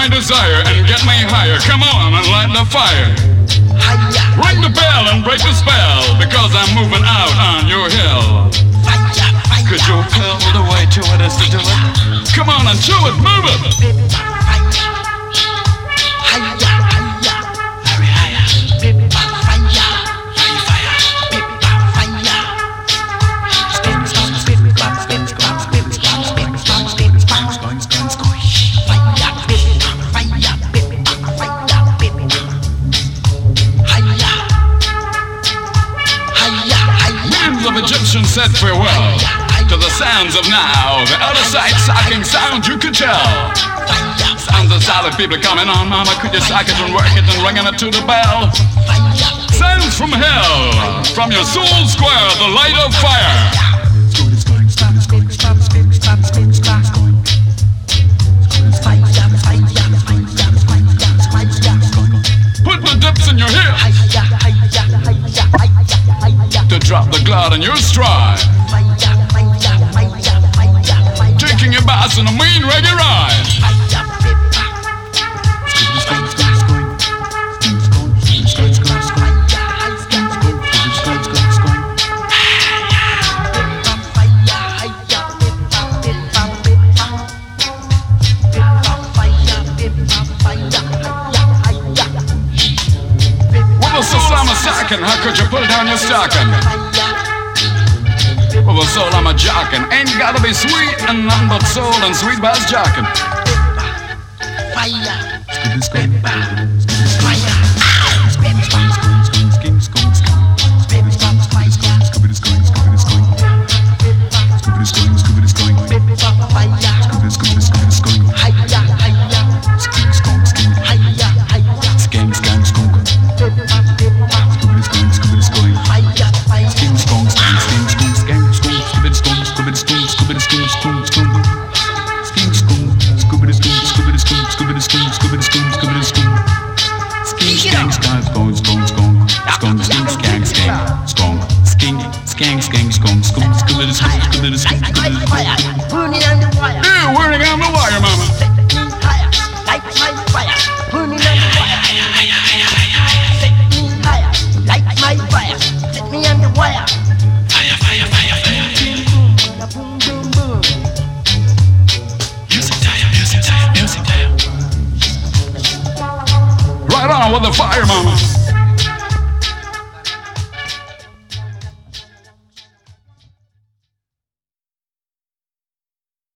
my desire and get me higher. Come on and light the fire. Ring the bell and break the spell, because I'm moving out on your hill. Could you feel the way to it is to do it? Come on and show it, move it. Egyptians said farewell to the sounds of now, the other side socking sound you could tell. Sounds of solid people coming on, mama, could you sock it and work it and ringing it to the bell? Sounds from hell, from your soul square, the light of fire. Put the dips in your hips to drop the cloud in your stride. Taking your bass in a mean reggae ride. How could you pull down your stocking? With a soul I'm a jockin'. Ain't gotta be sweet and nothing but soul and sweet bass jockin'. With the fire, mama.